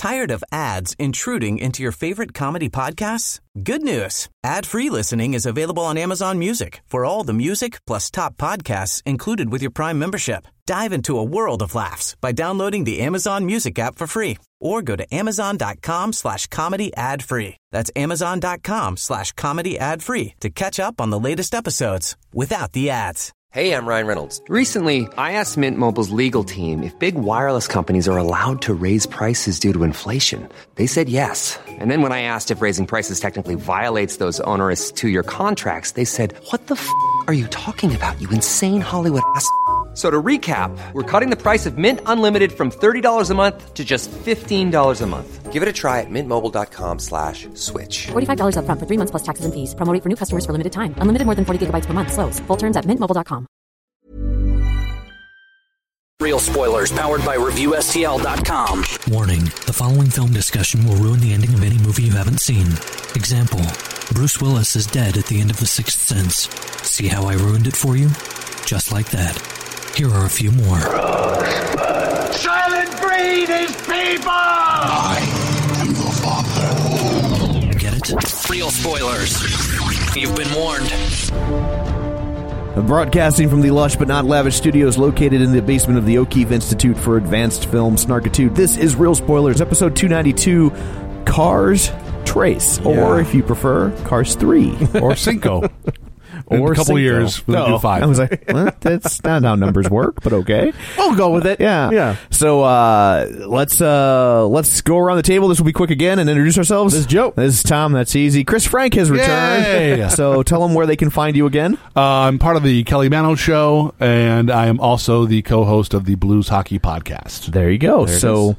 Tired of ads intruding into your favorite comedy podcasts? Good news. Ad-free listening is available on Amazon Music for all the music plus top podcasts included with your Prime membership. Dive into a world of laughs by downloading the Amazon Music app for free or go to amazon.com/comedy ad-free. That's amazon.com/comedy ad-free to catch up on the latest episodes without the ads. Hey, I'm Ryan Reynolds. Recently, I asked Mint Mobile's legal team if big wireless companies are allowed to raise prices due to inflation. They said yes. And then when I asked if raising prices technically violates those onerous two-year contracts, they said, "What the f*** are you talking about, you insane Hollywood ass?" So to recap, we're cutting the price of Mint Unlimited from $30 a month to just $15 a month. Give it a try at mintmobile.com/switch. $45 up front for 3 months plus taxes and fees. Promo rate for new customers for limited time. Unlimited more than 40 gigabytes per month. Slows full terms at mintmobile.com. Real spoilers powered by ReviewSTL.com. Warning, the following film discussion will ruin the ending of any movie you haven't seen. Example, Bruce Willis is dead at the end of The Sixth Sense. See how I ruined it for you? Just like that. Here are a few more. Silent breed is people! I am your father. Get it? Real spoilers. You've been warned. Broadcasting from the lush but not lavish studios located in the basement of the O'Keefe Institute for Advanced Film Snarkitude, this is Real Spoilers, episode 292, Cars Trace, or if you prefer, Cars 3. Or Cinco. In Or a couple Cinco. years, we'll do 5. I was like, well, that's not how numbers work, but okay. We'll go with it. Yeah. So let's go around the table. This will be quick again and introduce ourselves. This is Joe. This is Tom. That's easy. Chris Frank has returned. Yay! So tell them where they can find you again. I'm part of the Kelly Mano Show, and I am also the co-host of the Blues Hockey Podcast. There you go. So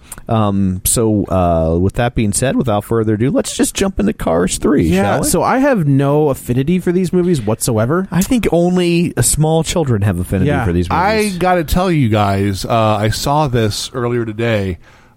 with that being said, without further ado, let's just jump into Cars 3, shall we? So I have no affinity for these movies whatsoever. I think only small children have affinity for these movies. I got to tell you guys, I saw this earlier today.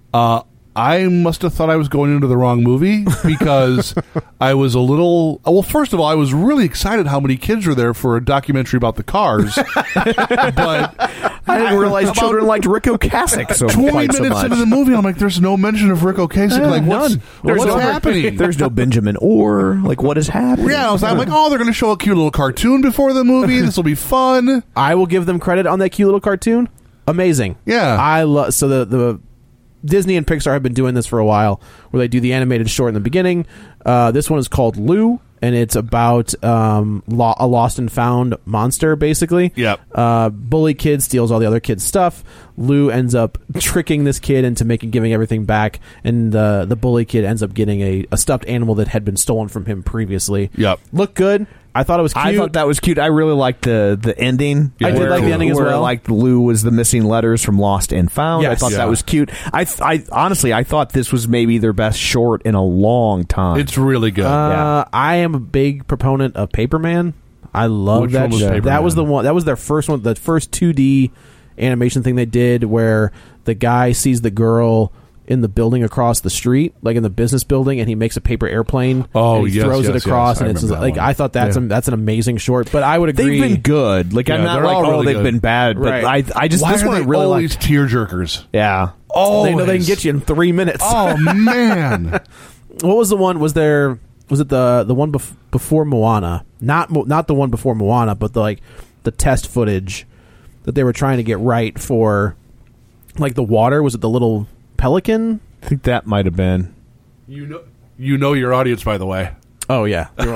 I must have thought I was going into the wrong movie because I was a little... Well, first of all, I was really excited how many kids were there for a documentary about the cars. But I didn't realize children liked Rick Ocasek so 20 quite minutes so much. into the movie, I'm like, there's no mention of Rick Ocasek. Like, what's happening? There's no Benjamin Orr. Like, what is happening? Yeah, I'm like, oh, they're going to show a cute little cartoon before the movie. This will be fun. I will give them credit on that cute little cartoon. Amazing. Yeah. I love... So the Disney and Pixar have been doing this for a while, where they do the animated short in the beginning. This one is called Lou, and it's about a lost and found monster, basically. Yep. Bully kid steals all the other kids' stuff. Lou ends up tricking this kid into giving everything back, and the bully kid ends up getting a stuffed animal that had been stolen from him previously. Yep. Looked good. I thought it was cute. I thought that was cute. I really liked the ending. I did like the ending as where well. Like Lou was the missing letters from Lost and Found. Yes. I thought that was cute. I honestly, I thought this was maybe their best short in a long time. It's really good. I am a big proponent of Paperman. I love Which that one was show. Paperman? That was the one. That was their first one. The first 2D animation thing they did, where the guy sees the girl in the building across the street, like in the business building, and he makes a paper airplane. Oh, and he yes, throws it yes, across, yes. and I it's remember that like one. I thought that's an amazing short. But I would agree They've been good. Like I'm Yeah, not they're like all really they've good. been bad, but Right. I just Why this are one I they really always liked. tearjerkers? Yeah. Oh, they know they can get you in 3 minutes. Oh man. What was the one? Was it the one before Moana? Not the one before Moana, but the test footage that they were trying to get right for, like the water. Was it the little pelican? I think that might have been. You know your audience, by the way. Oh yeah, you're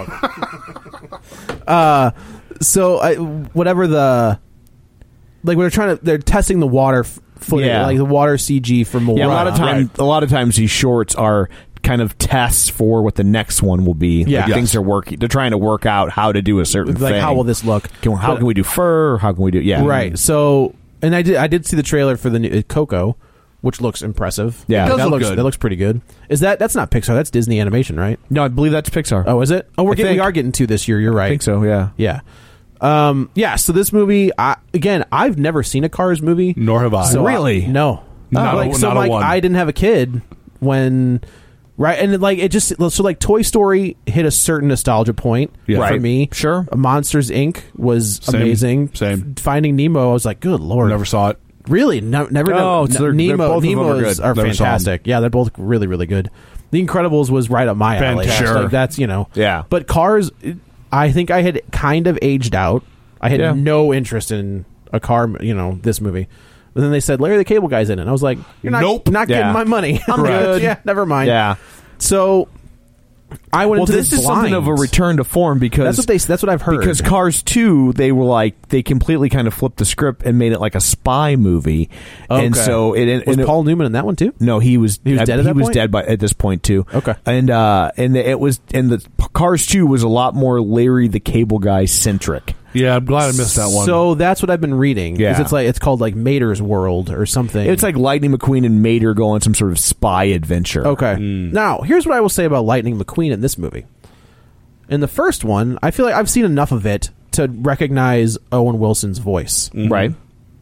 welcome. Whatever they're testing the water footage, like the water CG for Moana. Yeah, a lot of times these shorts are kind of tests for what the next one will be. Yeah. Like things are working. They're trying to work out how to do a certain like thing. how will this look? How can we do fur? How can we do? Yeah, Right. So, and I did see the trailer for the new Coco, which looks impressive. Yeah. It does that look looks good. That looks pretty good. That's not Pixar? That's Disney Animation, right? No, I believe that's Pixar. Oh, is it? Oh, we think. are getting 2 this year. You're right. I think so. Yeah. Yeah. So this movie, I've never seen a Cars movie. Nor have I. So Really? No. Not a one. I didn't have a kid when, right? And Toy Story hit a certain nostalgia point Yeah. for Right. me. Sure. Monsters Inc. was Same. amazing. Same. Finding Nemo, I was like, good Lord. Never saw it. Really? No, never. Oh, so they're both of them are Nemo's good. are They're fantastic. Yeah, they're both really, really good. The Incredibles was right up my alley. Fantastic. Sure. Like, that's, Yeah. But Cars, I think I had kind of aged out. I had no interest in a car, this movie. But then they said Larry the Cable Guy's in it. And I was like, you're not getting my money. I'm good. Yeah, never mind. Yeah. So I went into this is something of a return to form because that's what I've heard. Because Cars 2, they completely kind of flipped the script and made it like a spy movie. Okay. And so was Paul Newman in that one too? No, he was dead. He was dead at this point too. Okay. And the Cars 2 was a lot more Larry the Cable Guy centric. Yeah, I'm glad I missed that one. So that's what I've been reading. Yeah. It's called like Mater's World or something. It's like Lightning McQueen and Mater go on some sort of spy adventure. Okay. Now, here's what I will say about Lightning McQueen in this movie. In the first one, I feel like I've seen enough of it to recognize Owen Wilson's voice. Right.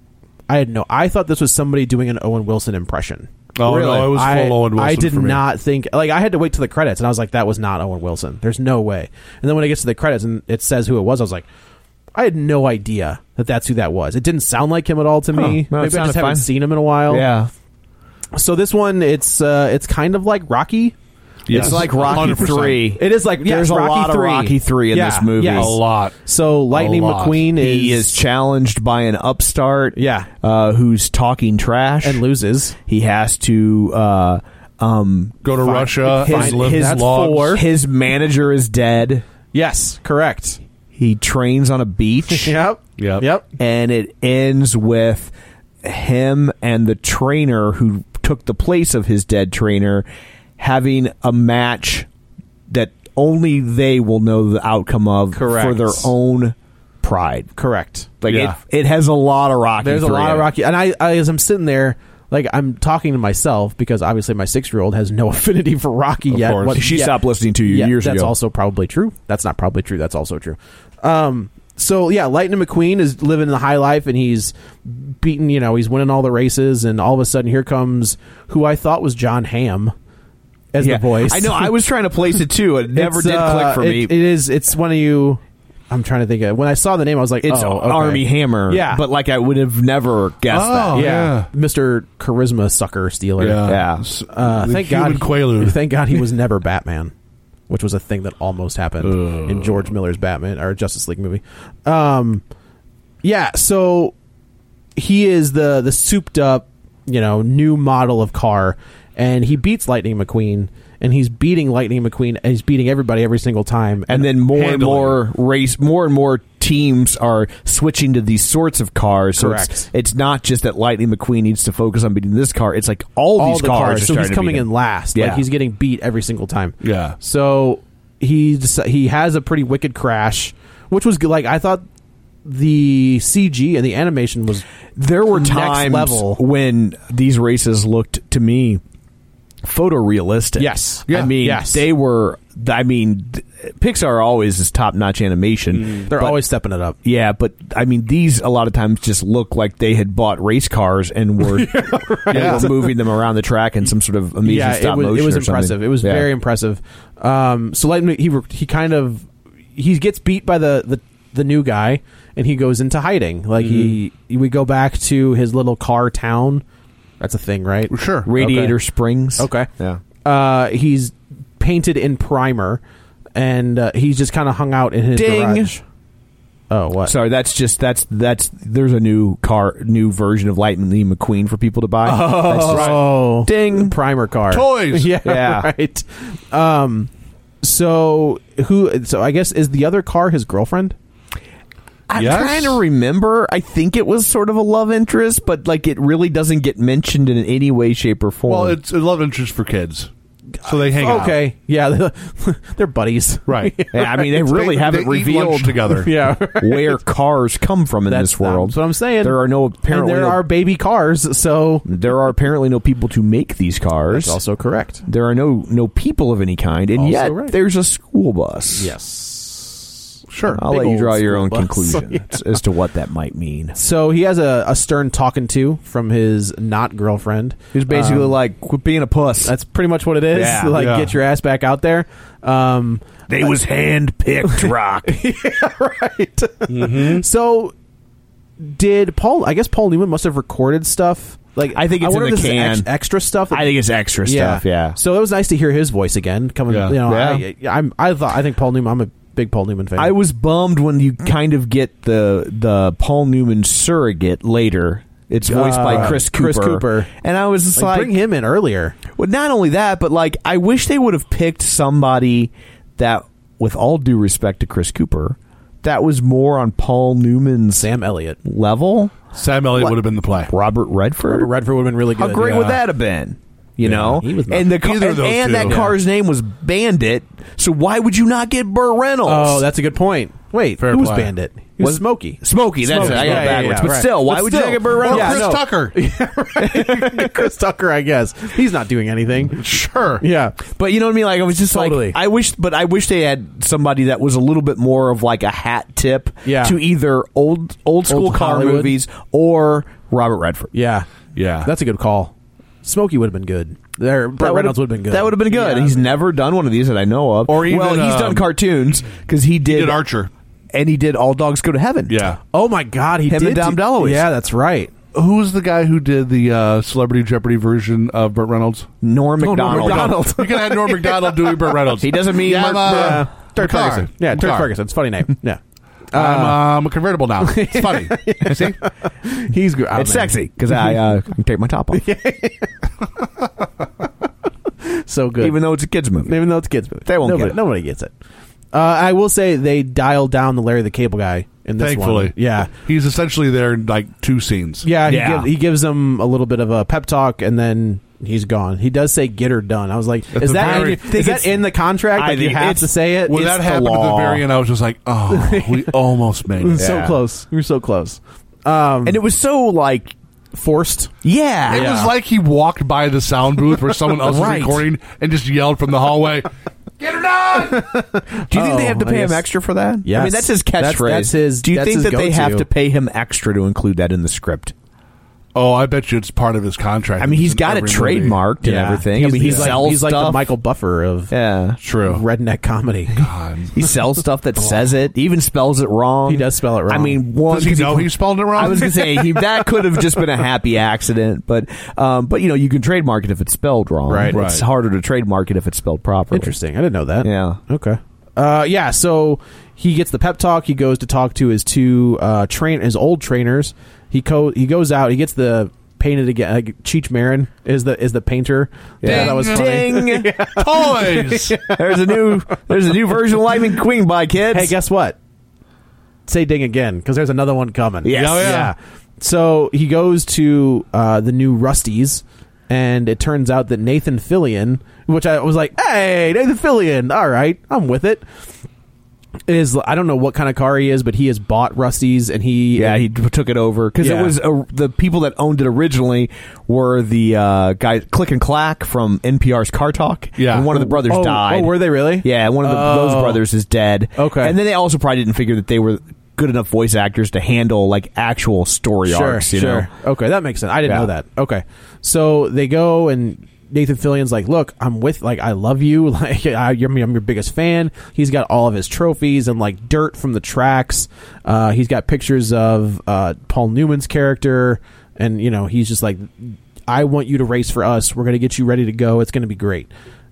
I thought this was somebody doing an Owen Wilson impression. Oh, really? No, it was full Owen Wilson. I did for me. not think... Like, I had to wait to the credits, and I was like, that was not Owen Wilson. There's no way. And then when it gets to the credits and it says who it was, I was like, I had no idea that that's who that was. It didn't sound like him at all to me. No, Maybe I just haven't seen him in a while. Yeah. So this one, it's kind of like Rocky. Yes. It's like Rocky 100%. 3. It is like, There's Rocky a lot 3. of Rocky 3 in this movie. Yes. A lot. So Lightning McQueen He is challenged by an upstart who's talking trash. and loses. He has to Go to Russia. his, live his, logs. his manager is dead. Yes, correct. He trains on a beach. Yep. And it ends with him and the trainer who took the place of his dead trainer having a match that only they will know the outcome of for their own pride. Correct. Like it has a lot of Rocky. There's a lot of Rocky. And I as I'm sitting there, like, I'm talking to myself because obviously my 6-year-old has no affinity for Rocky yet. She stopped listening to you years ago. That's also probably true. That's not probably true. That's also true. So, yeah, Lightning McQueen is living the high life, and he's beating, he's winning all the races, and all of a sudden here comes who I thought was John Hamm as the voice. I know. I was trying to place it, too. It never did click for me. It is. It's one of you... I'm trying to think of... When I saw the name, I was like, it's okay. Armie Hammer. Yeah. But, like, I would have never guessed that. Yeah. Mr. Charisma Sucker Stealer. Yeah. Thank God. Quaalude. Thank God he was never Batman, which was a thing that almost happened in George Miller's Batman or Justice League movie. So he is the souped up, new model of car, and he beats Lightning McQueen, and he's beating Lightning McQueen, and he's beating everybody every single time. And then more and more teams are switching to these sorts of cars. Correct. So it's not just that Lightning McQueen needs to focus on beating this car. It's like all these the cars. So he's coming in last. Yeah. Like, he's getting beat every single time. Yeah. So he has a pretty wicked crash, which was good. Like, I thought the CG and the animation was there were next times level when these races looked to me photorealistic. Yes. I mean, they were. I mean, Pixar always is top-notch animation. They're always stepping it up. Yeah, but I mean, these a lot of times just look like they had bought race cars and were, were moving them around the track in some sort of amazing stop motion. It was or impressive. something. It was very impressive. So Lightning, he gets beat by the new guy, and he goes into hiding. Like we go back to his little car town. That's a thing, right? Sure. Radiator Springs. Okay. Yeah. He's painted in primer, and he's just kind of hung out in his garage. Oh, what? Sorry, that's there's a new version of Lightning McQueen for people to buy. Oh, ding. Primer car. Toys. Yeah. Right. So I guess, is the other car his girlfriend? I'm trying to remember. I think it was sort of a love interest, but like it really doesn't get mentioned in any way, shape, or form. Well, it's a love interest for kids, so they hang out. Okay, yeah, they're buddies, right? Yeah, I mean, they really haven't revealed together. Yeah, where cars come from in this world. That's what I'm saying. There are baby cars, so there are apparently no people to make these cars. That's also correct. There are no people of any kind, and yet there's a school bus. Yes. Sure. I'll let you draw your own conclusion as to what that might mean. So he has a stern talking to from his not girlfriend. He's basically like, quit being a puss. That's pretty much what it is. Yeah. Get your ass back out there. They was hand-picked, Rock. Yeah, right. Mm-hmm. So Did Paul? I guess Paul Newman must have recorded stuff. Like I think it's wonder in the if this is can. extra stuff. I think it's extra stuff. Yeah. So it was nice to hear his voice again. Coming, I think Paul Newman. I'm a big Paul Newman fan. I was bummed when you kind of get the Paul Newman surrogate later. It's voiced by Chris Cooper. And I was just like, bring him in earlier. Well, not only that, but like I wish they would have picked somebody that, with all due respect to Chris Cooper, that was more on Paul Newman's Sam Elliott level. Sam Elliott would have been the play. Robert Redford would have been really good. How great would that have been? You know, he was not. and that car's name was Bandit. So why would you not get Burt Reynolds? Oh, that's a good point. Wait, Fair who was play. Bandit? He was Smokey. Smokey, that's it. I got it backwards. But right. still, why would you not get Burt Reynolds? Chris Tucker. Chris Tucker, I guess. He's not doing anything. Sure. Yeah. But you know what I mean? Like I was just Totally. like, I wish they had somebody that was a little bit more of like a hat tip to either old school car Hollywood movies or Robert Redford. Yeah. Yeah. That's a good call. Smokey would have been good. Burt Reynolds would have been good. That would have been good. Yeah. He's never done one of these that I know of. Or even, he's done cartoons because he did Archer. And he did All Dogs Go to Heaven. Yeah. Oh my God, he Him did. and Dom DeLuise. Yeah, that's right. Who's the guy who did the Celebrity Jeopardy version of Burt Reynolds? Norm Macdonald. You can have Norm Macdonald doing Burt Reynolds. He doesn't mean Dirk Ferguson. Yeah, Dirk Ferguson. It's a funny name. Yeah. I'm a convertible now. It's funny. See? He's good. It's sexy because I can take my top off. So good. Even though it's a kids movie. Even though it's a kids movie. They won't get it. Nobody gets it. I will say they dialed down the Larry the Cable Guy in this Thankfully. one. Yeah. He's essentially there in like 2 scenes. Yeah, he gives them a little bit of a pep talk, and then he's gone. He does say "get her done." I was like, "Is that in the contract? Like you have to say it?" When that happened at the very end, I was just like, "Oh, we almost made it." So close. We were so close. And it was so like forced. Yeah. It was like he walked by the sound booth where someone else was recording and just yelled from the hallway, "Get her done!" Do you think they have to pay him extra for that? Yes. I mean, that's his catchphrase. That's his. Do you think that they have go-to. to pay him extra to include that in the script? Oh, I bet you it's part of his contract. I mean, he's got it Every movie. trademarked and everything. I mean, he sells he's stuff. like the Michael Buffer of True redneck comedy. God. He sells stuff that says it. He even spells it wrong. He does spell it wrong. I mean, Does he know he spelled it wrong? I was going to say that could have just been a happy accident, but you know, you can trademark it if it's spelled wrong. Right. It's harder to trademark it if it's spelled properly. Interesting. I didn't know that. Yeah. Okay. Yeah. So he gets the pep talk. He goes to talk to his his old trainers. He goes out. He gets the painted again. Cheech Marin is the painter. Yeah, that was funny. Toys. There's a new version of Lightning McQueen by kids. Hey, guess what? Say ding again because there's another one coming. Yes. Oh, yeah. So he goes to the new Rusties, and it turns out that Nathan Fillion, which I was like, hey, Nathan Fillion, all right, I'm with it. Is I don't know what kind of car he is, but he has bought Rusty's, and he took it over because it was the people that owned it originally were the guys Click and Clack from NPR's Car Talk. Yeah, and one of the brothers died. Oh, were they really? Yeah, one of those brothers is dead. Okay, and then they also probably didn't figure that they were good enough voice actors to handle like actual story arcs. You know? Okay, that makes sense. I didn't know that. Okay, so they go and Nathan Fillion's like, look, I love you. Like, I'm your biggest fan. He's got all of his trophies and like dirt from the tracks. He's got pictures of Paul Newman's character, and you know, he's just like, I want you to race for us. We're gonna get you ready to go. It's gonna be great.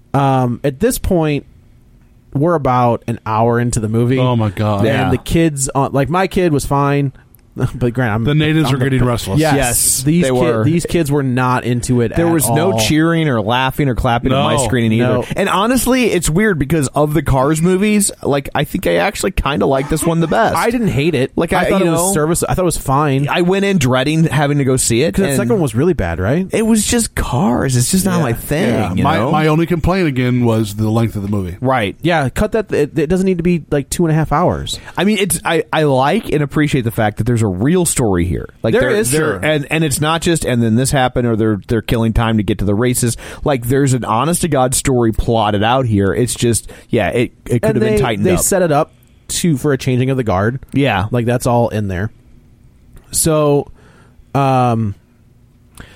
At this point, we're about an hour into the movie. Oh my god! And the kids, like my kid, was fine. But Grant, the natives are getting restless. Yes, these kids were not into it. There was no cheering or laughing or clapping at my screening either. And honestly, it's weird because of the Cars movies, like I think I actually kind of like this one the best. I didn't hate it. Like I thought it was service. I thought it was fine. I went in dreading having to go see it because the second one was really bad, right? It was just Cars. It's just not my thing. Yeah. You know? My only complaint again was the length of the movie. Right? Yeah, cut that. It doesn't need to be like 2.5 hours. I mean, I like and appreciate the fact that there's a real story here. Like there is, sure. And it's not just and then this happened or they're killing time to get to the races. Like there's an honest to God story plotted out here. It's just it could have been tightened up. They set it up for a changing of the guard. Yeah, like that's all in there. So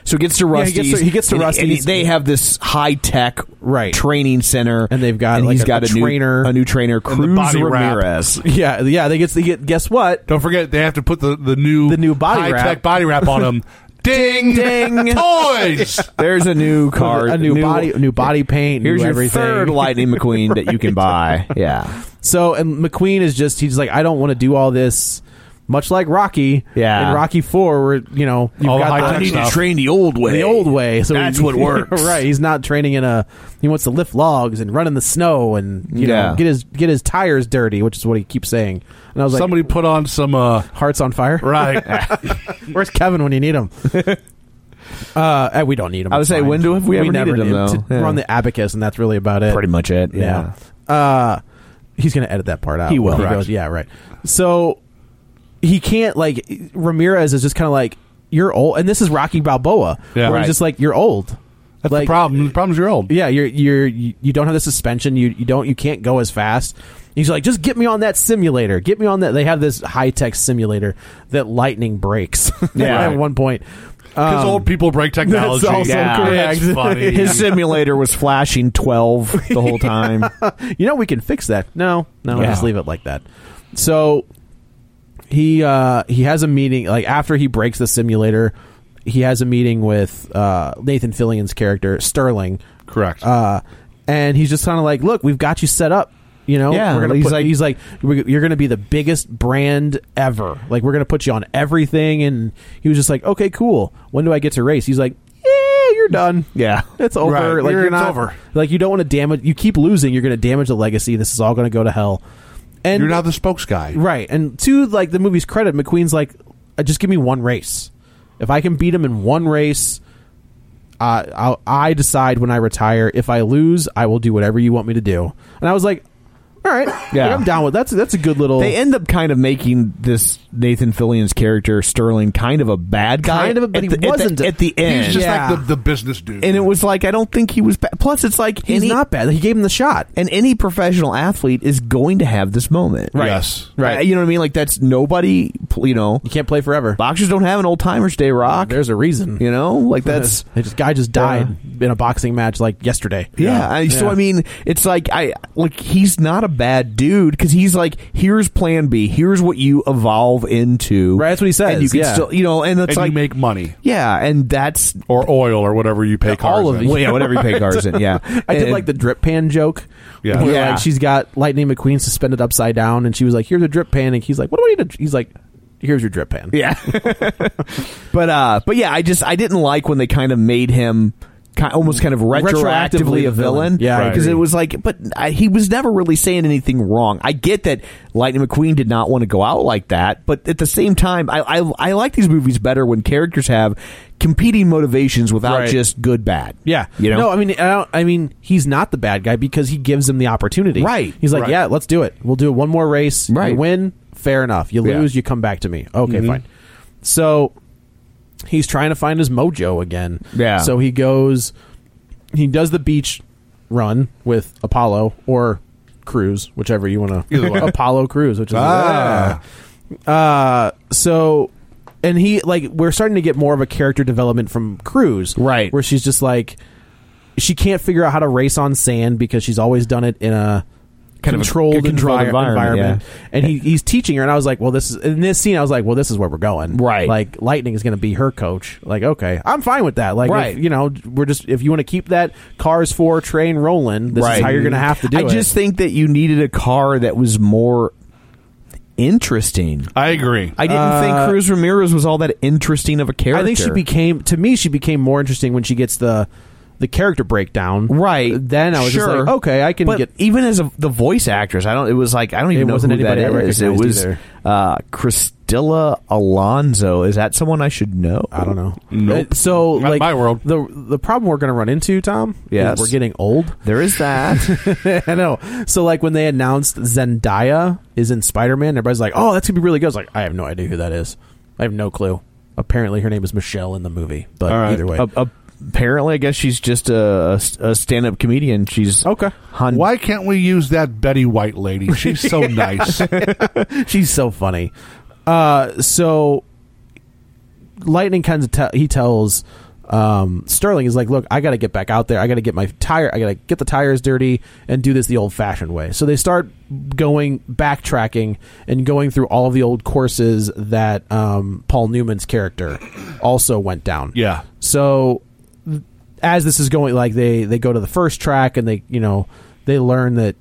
So he gets to Rusty's. he gets to and Rusty's. They have this high-tech Right. training center. And they've got, he's like, got a trainer. A new trainer, And the Cruz body wrap. Ramirez. Yeah, they get. Guess what? Don't forget, they have to put the new body high-tech wrap. body wrap on him. Ding! Ding! Toys! There's a new car. A new body paint. Here's new your everything. third Lightning McQueen that you can buy. Yeah. So, and McQueen is he's like, I don't want to do all this. Much like Rocky, Yeah. in Rocky 4, where you've All the got high-tech I need stuff. to train the old way. the old way. So That's what works. Right, he's not training he wants to lift logs and run in the snow and Yeah. get his tires dirty, which is what he keeps saying. And I was like, Somebody put on some... Hearts on Fire. right. Where's Kevin when you need him? We don't need him. I would It's say, fine. when have we ever never needed him, though? to Yeah. run the abacus, and that's really about it. Pretty much it. Yeah. He's going to edit that part out. He will. He Correct. goes, yeah, right. So he can't, Ramirez is just kind of like, you're old, and this is Rocky Balboa, Yeah. where Right. he's just like, you're old. That's Like, the problem. The problem is you're old. Yeah, you don't have the suspension. You can't go as fast. He's like, just get me on that simulator. Get me on that. They have this high tech simulator that lightning breaks. Yeah. At one point. Because old people break technology. That's also correct. It's funny. His simulator was flashing 12 the whole time. We can fix that. No, Yeah. just leave it like that. So he has a meeting, after he breaks the simulator, he has a meeting with Nathan Fillion's character, Sterling. Correct. And he's just kind of like, look, we've got you set up. Yeah, we're gonna he's you're going to be the biggest brand ever. Like, we're going to put you on everything. And he was just like, okay, cool. When do I get to race? He's like, yeah, you're done. Yeah. It's over. Right. Like, It's not over. Like, you don't want to damage. You keep losing, you're going to damage the legacy. This is all going to go to hell. And you're now the spokes guy. right. And to the movie's credit, McQueen's like, just give me one race. If I can beat him in one race, I decide when I retire. If I lose, I will do whatever you want me to do. And I was like, all right, Yeah. I'm down with that's a good little. They end up kind of making this Nathan Fillion's character, Sterling, kind of a bad guy. But he wasn't at the end. He's just Yeah. like the business dude. And it was like, I don't think he was bad. Plus, it's like He's not bad. He gave him the shot. And any professional athlete is going to have this moment. Right. Yes. Right. You know what I mean? Like, that's nobody, You can't play forever. boxers don't have an old timers day, Rock. There's a reason. You know? Like, that's. Guy just died in a boxing match yesterday. Yeah. So, I mean, it's like, he's not a bad dude because he's like, here's plan B. Here's what you evolve into. Right, that's what he says. And you can yeah. still, and it's and like. you make money. Yeah, and that's. Or oil or whatever you pay cars All of in. it. Well, yeah, whatever you pay cars in, yeah. I did And- like the drip pan joke. Yeah. Where, Yeah. she's got Lightning McQueen suspended upside down, and she was like, "Here's a drip pan," and he's like, "What do I need to?" He's like, "Here's your drip pan." Yeah. but yeah, I didn't like when they kind of made him almost kind of retroactively a villain. Yeah, I because agree. it was like, but he was never really saying anything wrong. I get that Lightning McQueen did not want to go out like that, but at the same time, I like these movies better when characters have competing motivations without Right. just good bad. Yeah. You know? No, I mean, he's not the bad guy because he gives him the opportunity. Right. He's like, Right. yeah, let's do it. We'll do one more race. Right. You win, fair enough. You Yeah. lose, you come back to me. Okay, fine. So he's trying to find his mojo again. Yeah. So he does the beach run with Apollo or Cruz, whichever you want to. Either way. Apollo Cruz, which is Ah. so, and we're starting to get more of a character development from Cruz, Right. Where she's just like, she can't figure out how to race on sand because she's always done it in a Kind of a controlled, controlled environment, And he's teaching her, and I was like, well, this is in this scene. I was like, well, this is where we're going, Right. Like, Lightning is going to be her coach. Like, okay, I'm fine with that. Like, Right. if you want to keep that Cars 4 train rolling, this is how you're going to have to do it. I just think that you needed a car that was more interesting. I agree. I didn't think Cruz Ramirez was all that interesting of a character. I think she became more interesting when she gets the character breakdown. Right. Then I was just Sure. like, okay, I can but get. even as the voice actress, I don't even know wasn't who that anybody I is. It recognized was either. Christilla Alonso. Is that someone I should know? I don't know. Nope. So, Not my world. The problem we're going to run into, Tom, Yes. is we're getting old. There is that. I know. So, when they announced Zendaya is in Spider-Man, everybody's like, "Oh, that's gonna be really good." I was like, I have no idea who that is. I have no clue. Apparently, her name is Michelle in the movie. But All right. either way, Apparently, I guess she's just a stand-up comedian. She's okay. Why can't we use that Betty White lady? She's so nice. She's so funny. So Lightning he tells Sterling is like, look, I got to get back out there. I got to get I got to get the tires dirty and do this the old-fashioned way. So they start backtracking and going through all of the old courses that Paul Newman's character also went down. Yeah. So as this is going, like they go to the first track and they learn that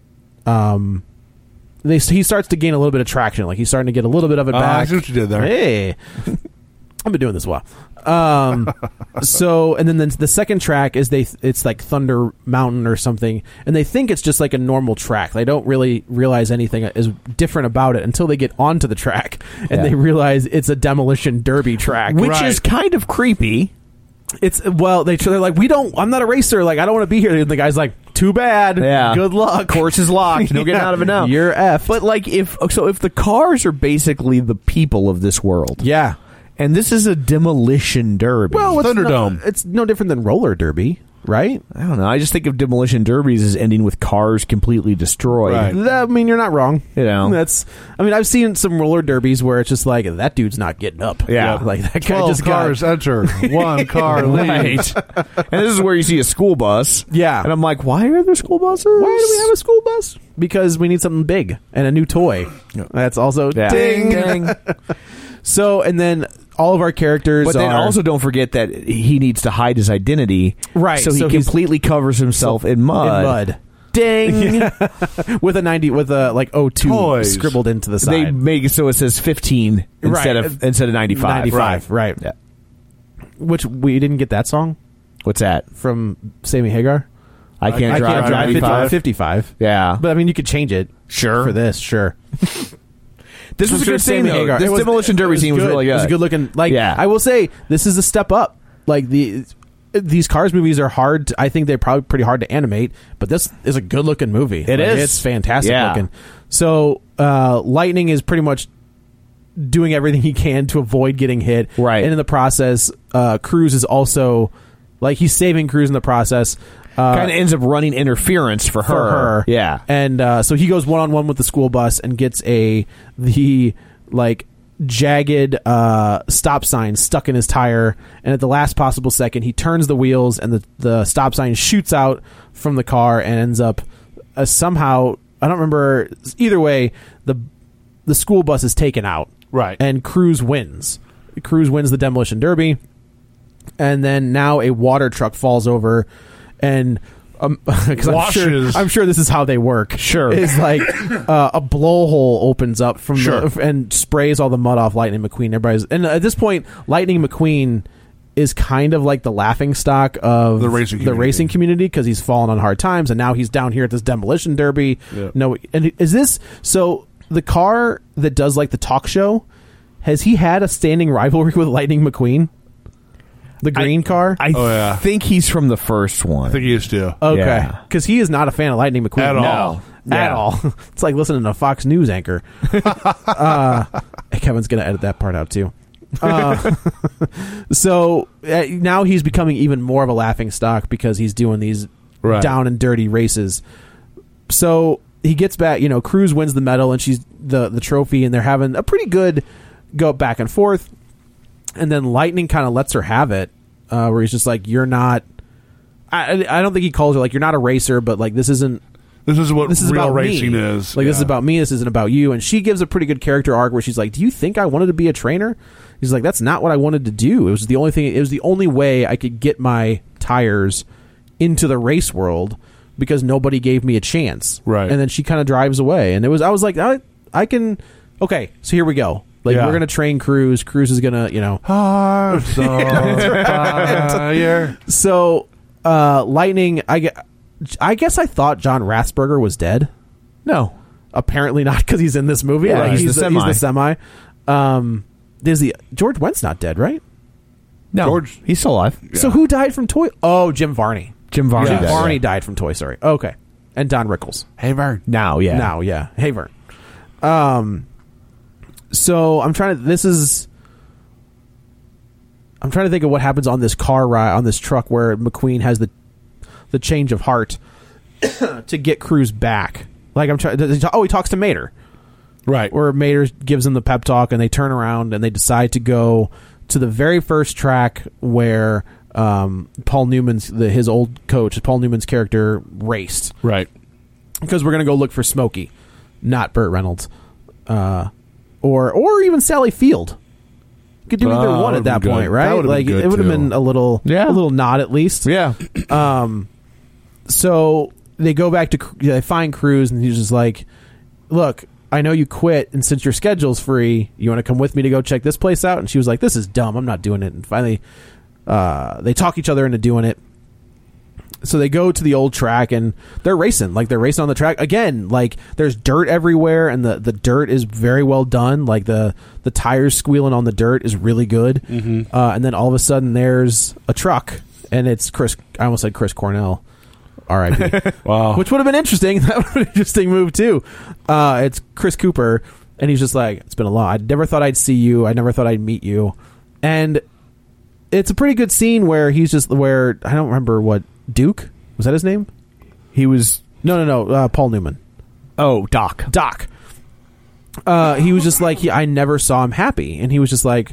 he starts to gain a little bit of traction. Like he's starting to get a little bit of it back. I see what you did there. Hey, I've been doing this a while. So, and then the second track is it's like Thunder Mountain or something, and they think it's just like a normal track. They don't really realize anything is different about it until they get onto the track, and they realize it's a demolition derby track, which is kind of creepy. They're like, I'm not a racer. Like, I don't want to be here. And the guy's like, too bad. Yeah. Good luck. Course is locked. No getting out of it now. You're F. But like, if the cars are basically the people of this world, yeah, and this is a demolition derby. Well, Thunderdome. It's no different than roller derby, right? I don't know. I just think of demolition derbies as ending with cars completely destroyed. Right. I mean, you're not wrong. You know, I've seen some roller derbies where it's just like, that dude's not getting up. Yeah. Like that guy 12 just cars enter, one car leaves. right. And this is where you see a school bus. Yeah. And I'm like, why are there school buses? Why do we have a school bus? Because we need something big and a new toy. That's also ding. So, and then all of our characters But then also don't forget that he needs to hide his identity. Right. So he completely covers himself in mud. Ding. with a like 02 Toys. scribbled into the side. They make it so it says 15 instead of 95. 95, right. Yeah. Which we didn't get that song What's that? from Sammy Hagar. I can't drive 95. 55. Yeah. But I mean, you could change it. Sure. For this, sure. This was a good scene, Sammy though. Hagar. This It was- demolition derby scene was really good. It was a good looking. Like, Yeah. I will say, this is a step up. Like these Cars movies are hard. I think they're probably pretty hard to animate, but this is a good looking movie. It is. It's fantastic Yeah. looking. So Lightning is pretty much doing everything he can to avoid getting hit. Right. And in the process, Cruz is also like, he's saving Cruz in the process. Kind of ends up running interference for her. Yeah. And so he goes one-on-one with the school bus and gets the jagged stop sign stuck in his tire, and at the last possible second he turns the wheels and the stop sign shoots out from the car and ends up somehow, I don't remember, either way the school bus is taken out. Right. And Cruz wins the demolition derby, and then now a water truck falls over and because I'm sure this is how they work. Sure. Is like a blowhole opens up from and sprays all the mud off Lightning McQueen. And at this point, Lightning McQueen is kind of like the laughing stock of the racing community because he's fallen on hard times, and now he's down here at this demolition derby. Yeah. No, and is this so? The car that does like the talk show, has he had a standing rivalry with Lightning McQueen? The green car? I think he's from the first one. I think he is too. Okay. Because he is not a fan of Lightning McQueen. At all. At all. It's like listening to a Fox News anchor. Kevin's going to edit that part out too. So now he's becoming even more of a laughing stock because he's doing these down and dirty races. So he gets back, Cruz wins the medal and she's the trophy, and they're having a pretty good go back and forth. And then Lightning kind of lets her have it, where he's just like, "You're not." I don't think he calls her like, "You're not a racer," but like, this is what real about racing me. is. Like, this is about me. This isn't about you. And she gives a pretty good character arc where she's like, "Do you think I wanted to be a trainer?" He's like, "That's not what I wanted to do. It was the only thing. It was the only way I could get my tires into the race world because nobody gave me a chance." Right. And then she kind of drives away, and I was like, I can. Okay, so here we go. Like, we're going to train Cruz. Cruz is going to, Hearts on fire. So, Lightning, I guess I thought John Rathsberger was dead. No. Apparently not, because he's in this movie. Yeah, like, he's the semi. George Wendt's not dead, right? No. He's still alive. Yeah. So who died from Toy? Oh, Jim Varney. Jim Varney Jim Varney died from Toy Story. Okay. And Don Rickles. Hey, Vern. Now, yeah. Hey, Vern. So I'm trying to think of what happens on this car ride, on this truck, where McQueen has the change of heart to get Cruz back. Like, he talks to Mater. Right. Where Mater gives him the pep talk, and they turn around and they decide to go to the very first track where Paul Newman's his old coach, Paul Newman's character, raced. Right. Because we're going to go look for Smokey, not Burt Reynolds. Or even Sally Field. You could do either one at that point, right? Like it would have been a little nod at least. Yeah. So they go back to they find Cruz, and he's just like, "Look, I know you quit, and since your schedule's free, you want to come with me to go check this place out?" And she was like, "This is dumb. I'm not doing it." And finally, they talk each other into doing it. So they go to the old track, and they're racing. Like, they're racing on the track. Again, like, there's dirt everywhere, and the dirt is very well done. Like, the tires squealing on the dirt is really good. Mm-hmm. And then all of a sudden, there's a truck, and it's Chris... I almost said Chris Cornell. R.I.P. Wow. Which would have been interesting. That would have been an interesting move, too. It's Chris Cooper, and he's just like, it's been a lot. I never thought I'd see you. I never thought I'd meet you. And it's a pretty good scene where he's just... where I don't remember what... Duke? Was that his name? He was... No, Paul Newman. Oh, Doc. He was just like, I never saw him happy. And he was just like,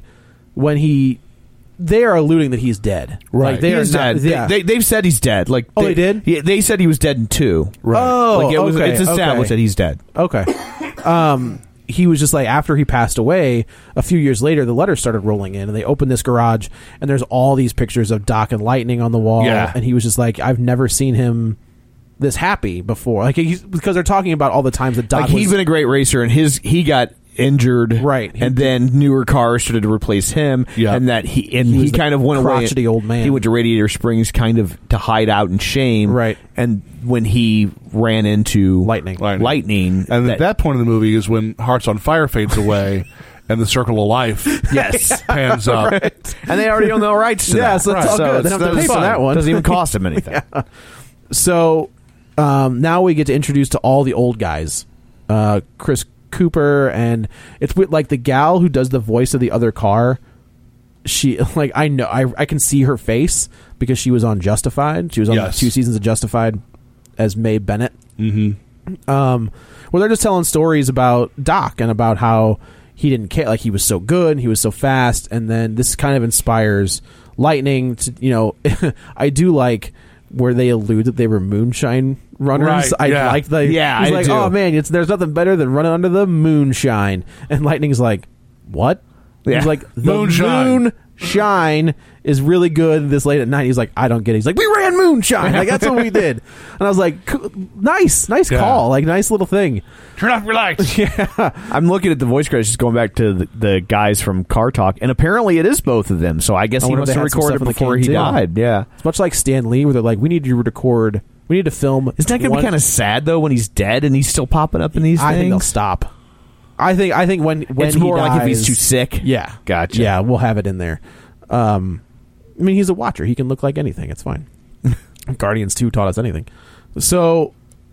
they are alluding that he's dead. Right. Like, they are dead. Yeah. They've said he's dead. Like, they did? They said he was dead in 2. Right. Oh, like it's established that he's dead. Okay. He was just like, after he passed away, a few years later, the letters started rolling in, and they opened this garage, and there's all these pictures of Doc and Lightning on the wall. Yeah. And he was just like, I've never seen him this happy before. Like, because they're talking about all the times that Doc like, he'd been a great racer, and he got injured, right? And then newer cars started to replace him, and that he kind of went away. Crotchety old man. He went to Radiator Springs, kind of to hide out in shame, right? And when he ran into Lightning, and at that point in the movie is when Hearts on Fire fades away. And the Circle of Life, pans up, right. And they already own the rights to that. So that's all good. They don't have to pay for that one. Doesn't even cost them anything. Yeah. So now we get to introduce to all the old guys, Chris Cooper, and it's with like the gal who does the voice of the other car. She like I know I can see her face because she was on Justified. She was on 2 seasons of Justified as Mae Bennett. Mm-hmm. Well, they're just telling stories about Doc and about how he didn't care, like he was so good and he was so fast, and then this kind of inspires Lightning to, I do like where they allude that they were moonshine runners. Right, I like the he's like, oh man, there's nothing better than running under the moonshine, and Lightning's like, what? Yeah. He's like, the moonshine is really good this late at night. He's like, I don't get it. He's like, we ran moonshine. Like, that's what we did. And I was like, nice call. Like, nice little thing. Turn off your lights. Yeah. I'm looking at the voice credits, just going back to the guys from Car Talk, and apparently it is both of them. So I guess he must have recorded before he died. Yeah. It's much like Stan Lee, where they're like, we need you to record, we need to film. Isn't that going to be kind of sad, though, when he's dead and he's still popping up in these things? I think they'll stop. I think when it's he more dies, like if he's too sick. Yeah. Gotcha. Yeah, we'll have it in there. I mean, he's a watcher. He can look like anything. It's fine. Guardians 2 taught us anything. So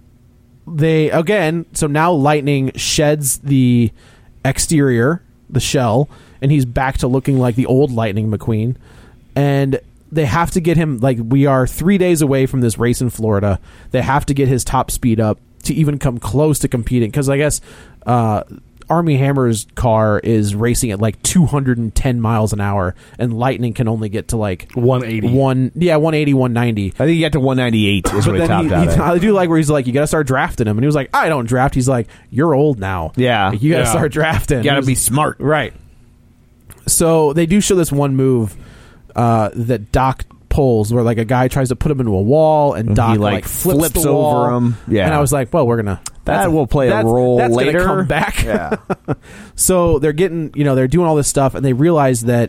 so now Lightning sheds the exterior, the shell, and he's back to looking like the old Lightning McQueen. And they have to get him, like, we are 3 days away from this race in Florida. They have to get his top speed up to even come close to competing. Because I guess Armie Hammer's car is racing at like 210 miles an hour, and Lightning can only get to like 180. 180, 190. I think he got to 198 is what he topped out at. I do like where he's like, you got to start drafting him. And he was like, I don't draft. He's like, you're old now. Yeah. Like, you got to start drafting. You got to be smart. Right. So they do show this one move that Doc pulls where like a guy tries to put him into a wall, and Doc like flips the wall over him. Yeah. And I was like, well, we're going to... That will play a role that's later. Gonna come back. Yeah. So they're getting, they're doing all this stuff, and they realize that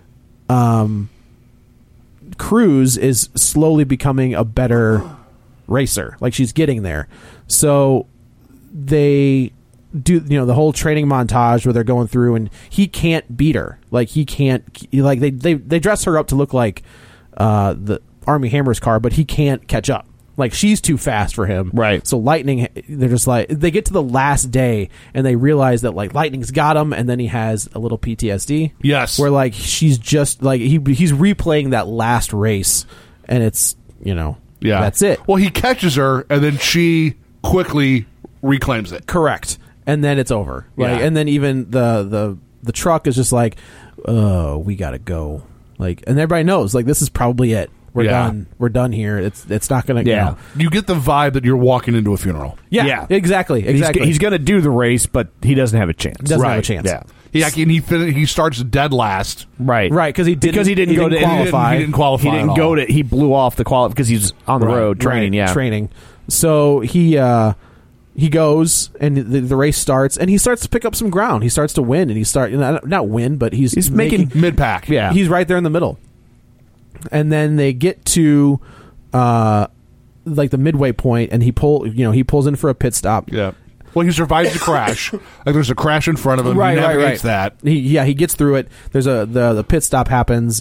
Cruz is slowly becoming a better racer. Like, she's getting there. So they do, the whole training montage where they're going through, and he can't beat her. Like, he can't, like, they dress her up to look like the Armie Hammer's car, but he can't catch up. Like, she's too fast for him. Right. So Lightning, they're just like, they get to the last day, and they realize that, like, Lightning's got him, and then he has a little PTSD. Yes. Where, like, she's just, like, he's replaying that last race, and it's, that's it. Well, he catches her, and then she quickly reclaims it. Correct. And then it's over. Like, Yeah. and then even the truck is just like, oh, we gotta go. Like, and everybody knows, like, this is probably it. We're done. We're done here. It's not going to. Yeah. You know. You get the vibe that you're walking into a funeral. Yeah. Exactly. He's going to do the race, but he doesn't have a chance. Doesn't have a chance. Yeah. He starts dead last. Right. Because he didn't go to qualify. He didn't qualify. He didn't go to. He blew off the qualify because he's on the road training. Right, Yeah, training. So he goes and the race starts, and he starts to pick up some ground. He starts to win, and not win, but he's making mid pack. Yeah, he's right there in the middle. And then they get to like the midway point, and he pulls in for a pit stop. Yeah. Well, he survives the crash. Like, there's a crash in front of him. He navigates that. He gets through it. There's the pit stop happens.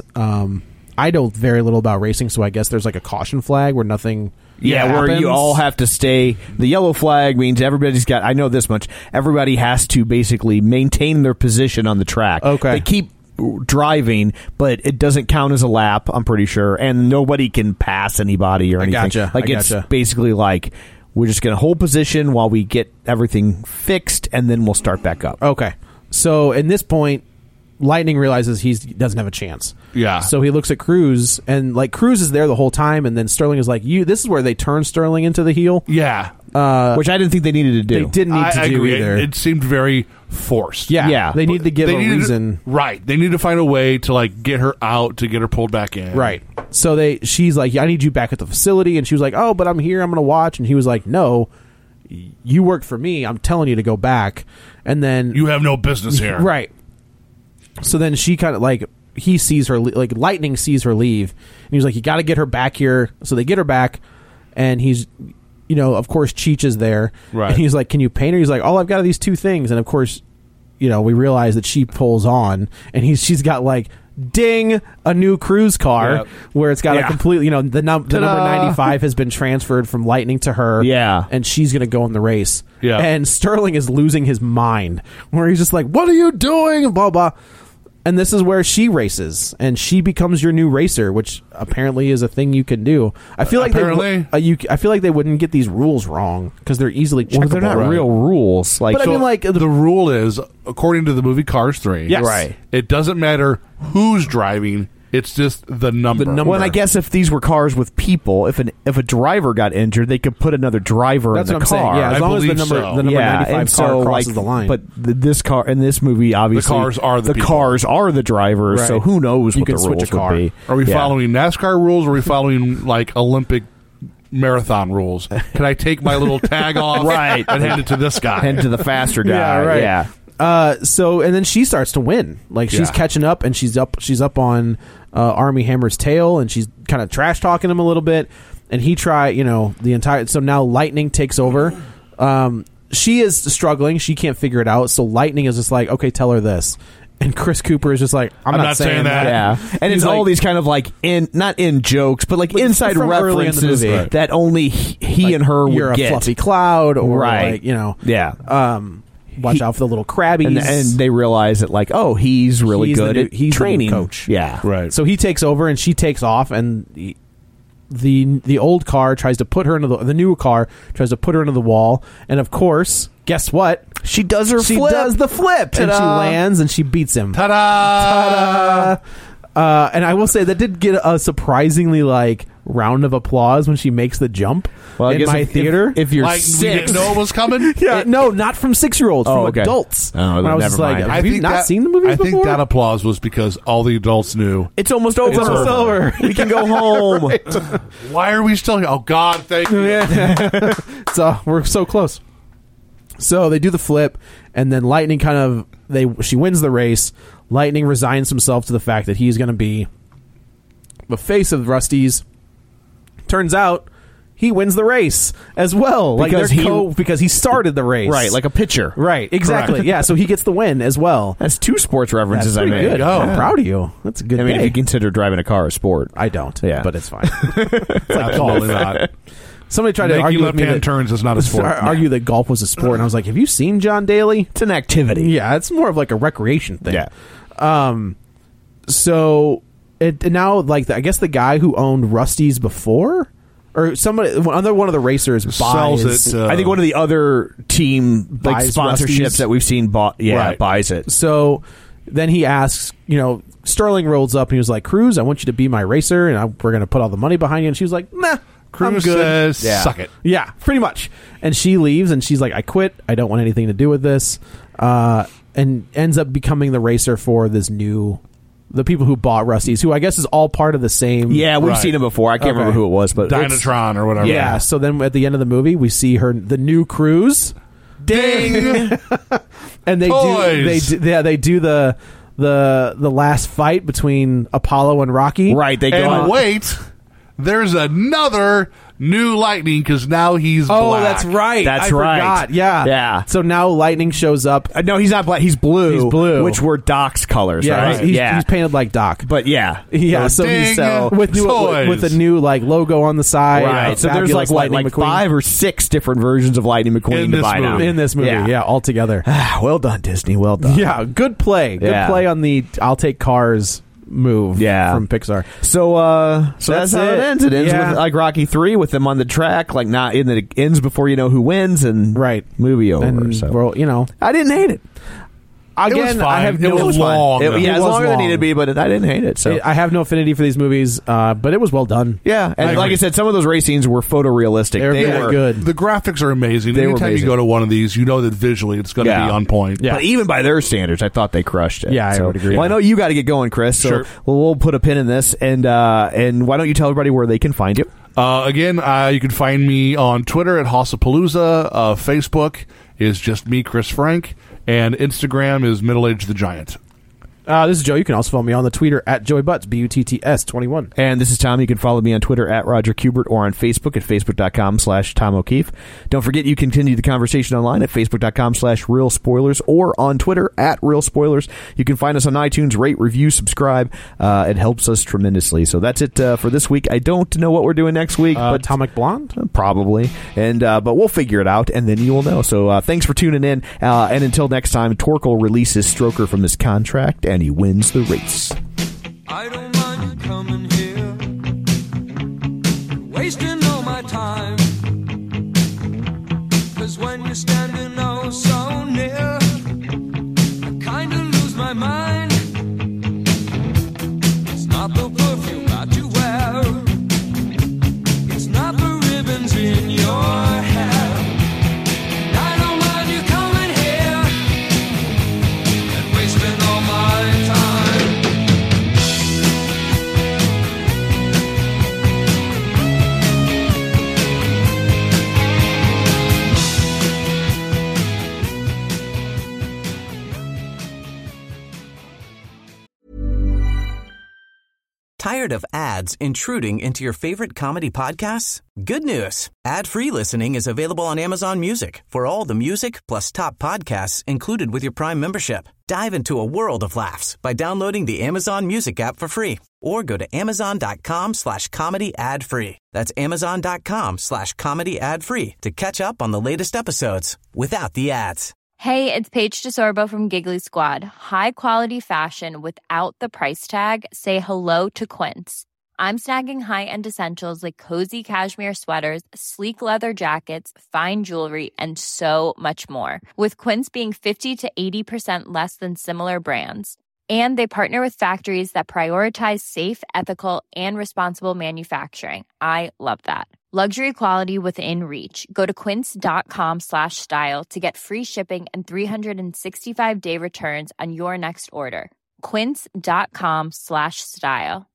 I know very little about racing, so I guess there's like a caution flag where nothing. Yeah, where happens. you all have to stay. The yellow flag means everybody's got. I know this much. Everybody has to basically maintain their position on the track. Okay. They keep driving, but it doesn't count as a lap, I'm pretty sure, and nobody can pass anybody or anything. It's basically like, we're just going to hold position while we get everything fixed, and then we'll start back up. Okay. So at this point, Lightning realizes he doesn't have a chance. Yeah. So he looks at Cruz, and like Cruz is there the whole time, and then Sterling is like, this is where they turn Sterling into the heel. Yeah. Which I didn't think they needed to do. They didn't need to do agree. either. It seemed very forced. Yeah. They need to give a reason. Right. They need to find a way to like get her out, to get her pulled back in. Right. So she's like, I need you back at the facility, and she was like, oh, but I'm here, I'm going to watch, and he was like, no, you worked for me, I'm telling you to go back. And then you have no business here. Right. So then she kind of like, he sees her, like Lightning sees her leave, and he's like, you got to get her back here. So they get her back, and he's, of course Cheech is there. Right. And he's like, can you paint her? He's like, all I've got are these two things. And of course, we realize that she pulls on, and she's got like, ding, a new cruise car where it's got a completely, the number 95 has been transferred from Lightning to her. Yeah. And she's going to go in the race. Yeah. And Sterling is losing his mind, where he's just like, what are you doing? And blah, blah. And this is where she races, and she becomes your new racer, which apparently is a thing you can do. I feel like I feel like they wouldn't get these rules wrong because they're easily checkable. Well, they're not real rules. But I mean, like the rule is, according to the movie Cars 3, yes. Right. It doesn't matter who's driving. It's just the number. Well, and I guess if these were cars with people, if a driver got injured, they could put another driver in the car. That's what I'm saying. Yeah, as long as the number 95 car crosses the line. But this car in this movie, obviously, the cars are the people. Cars are the drivers. Right. So who knows what the rules would be? Are we following NASCAR rules? Or are we following like Olympic marathon rules? Can I take my little tag off and hand it to this guy? Hand to the faster guy. Yeah, right. Yeah. So and then she starts to win. Like she's catching up, and she's up on Armie Hammer's tail, and she's kind of trash talking him a little bit. And he the entire. So now Lightning takes over. She is struggling. She can't figure it out. So Lightning is just like, okay, tell her this. And Chris Cooper is just like, I'm not saying that. Yeah. And it's all these kind of like not in jokes, but like inside references that only he and her would you're get. A fluffy cloud, or like, Yeah. Watch out for the little crabbies. And they realize that, like, he's really good at training. The coach. Yeah. Right. So he takes over, and she takes off, and the old car tries to put her into the new car tries to put her into the wall, and of course, guess what? She does her she flip. does the flip, Ta-da. and she lands, and she beats him. Ta-da! Ta-da! And I will say that did get a surprisingly like round of applause when she makes the jump. Well, in my theater, if you're like, 6, we didn't know it was coming. no, not from 6-year-olds, from adults. Oh, when I was never just like, mind. have you not seen the movies before? I think that applause was because all the adults knew it's almost over. It's over. We can go home. Right. Why are we still here? Oh God, thank you. Yeah. So we're so close. So they do the flip, and then Lightning she wins the race. Lightning resigns himself to the fact that he's going to be the face of Rusty's. Turns out he wins the race as well, because because he started the race, right? Like a pitcher, right? Exactly. Correct. Yeah. So he gets the win as well. That's 2 sports references I made. Good. Oh. I'm proud of you. That's a good. I mean, day. if you consider driving a car a sport, I don't. Yeah. But it's fine. It's like Absolutely golf. not. Somebody tried to Making argue with me left-hand turns is not a sport. Argue that golf was a sport, and I was like, "Have you seen John Daly? it's an activity. Yeah, it's more of like a recreation thing." Yeah. So it now like I guess the guy who owned Rusty's before, or somebody, one of the racers sells buys it. I think one of the other team like Buys sponsorships Rusty's. that we've seen buys it. So then he asks, Sterling rolls up and he was like, Cruz, I want you to be my racer, and we're going to put all the money behind you. And she was like, nah, Cruz I'm good. says, suck it. Yeah, pretty much. And she leaves, and she's like, I quit. I don't want anything to do with this. And ends up becoming the racer for the people who bought Rusty's, who I guess is all part of the same. Yeah, we've seen him before. I can't remember who it was, but Dynatron or whatever. Yeah. So then at the end of the movie, we see the new Cruz. Ding. And they do the last fight between Apollo and Rocky. Right. They go and wait, there's another new Lightning because now he's black. Oh, that's right. That's I right. forgot. Yeah. Yeah. So now Lightning shows up. No, he's not black. He's blue. He's blue. Which were Doc's colors, Yeah, right? he's painted like Doc. But yeah. Yeah, so he's with a new logo on the side. Right. So there's like 5 or 6 different versions of Lightning McQueen to buy now. In this movie, yeah, all together. Well done, Disney. Well done. Yeah, good play. Good play on the I'll take Cars move from Pixar. So that's how it ends. It ends with like Rocky 3 with them on the track, like it ends before you know who wins, and movie over. And, so I didn't hate it. Again, it was fine. I have no. It was long. It was longer than it needed to be, but I didn't hate it. So I have no affinity for these movies, but it was well done. Yeah, and like I said, some of those race scenes were photorealistic. They were good. The graphics are amazing. Anytime were amazing. You go to one of these, you know that visually it's going to be on point. Yeah. But even by their standards, I thought they crushed it. Yeah, I would agree. Well, I know you got to get going, Chris. So we'll put a pin in this, and why don't you tell everybody where they can find you? Again, you can find me on Twitter at Hossapalooza. Facebook is just me, Chris Frank. And Instagram is Middle Age the Giant. This is Joe. You can also follow me on the Twitter at Joey Butts, BUTTS21. And this is Tom. You can follow me on Twitter at Roger Kubert or on Facebook at Facebook.com/Tom O'Keefe. Don't forget you continue the conversation online at Facebook.com/Real Spoilers or on Twitter at Real Spoilers. You can find us on iTunes, rate, review, subscribe. It helps us tremendously. So that's it for this week. I don't know what we're doing next week. But Atomic Blonde? Probably. And but we'll figure it out, and then you will know. So thanks for tuning in. And until next time, Torkel releases Stroker from his contract, and he wins the race. I don't mind you coming here, wasting all my time, 'cause when you're standing oh so near, I kinda lose my mind. It's not the perfume that you wear, it's not the ribbons in your hair. I don't mind you coming here and wasting all my Tired of ads intruding into your favorite comedy podcasts? Good news. Ad-free listening is available on Amazon Music for all the music plus top podcasts included with your Prime membership. Dive into a world of laughs by downloading the Amazon Music app for free or go to amazon.com/comedy ad-free. That's amazon.com/comedy ad-free to catch up on the latest episodes without the ads. Hey, it's Paige DeSorbo from Giggly Squad. High quality fashion without the price tag. Say hello to Quince. I'm snagging high-end essentials like cozy cashmere sweaters, sleek leather jackets, fine jewelry, and so much more. With Quince being 50 to 80% less than similar brands. And they partner with factories that prioritize safe, ethical, and responsible manufacturing. I love that. Luxury quality within reach. Go to quince.com/style to get free shipping and 365-day returns on your next order. Quince.com/style.